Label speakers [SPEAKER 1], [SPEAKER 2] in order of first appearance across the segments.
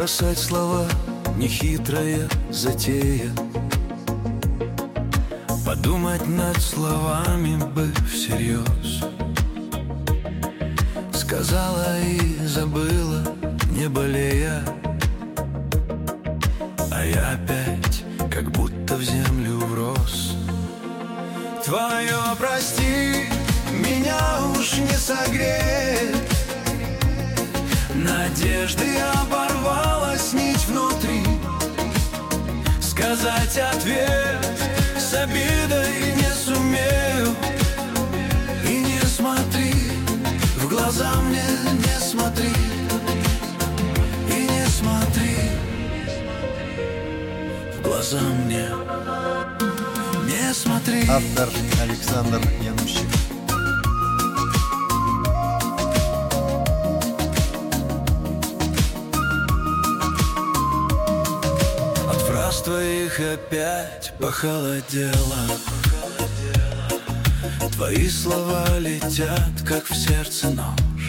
[SPEAKER 1] Бросать слова — нехитрая затея. Подумать над словами бы всерьез. Сказала и забыла, не болея, а я опять как будто в землю врос. Твое прости меня уж не согреет. Надежды оборвалась нить внутри. Сказать ответ с обидой не сумею. И не смотри, в глаза мне не смотри. И не смотри, в глаза мне не смотри.
[SPEAKER 2] Автор Александр Янущик.
[SPEAKER 1] От фраз твоих опять похолодело. Твои слова летят, как в сердце нож.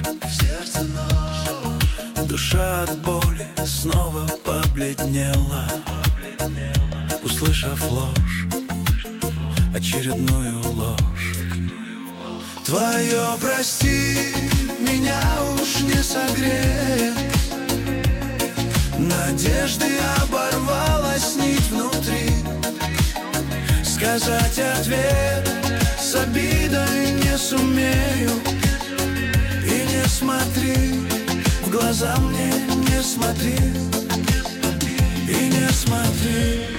[SPEAKER 1] Душа от боли снова побледнела, услышав ложь, очередную ложь. Твое прости меня уж не согреет. Надежды оборвалась нить внутри. Сказать ответ с обидой не сумею. И не смотри, в глаза мне не смотри. И не смотри.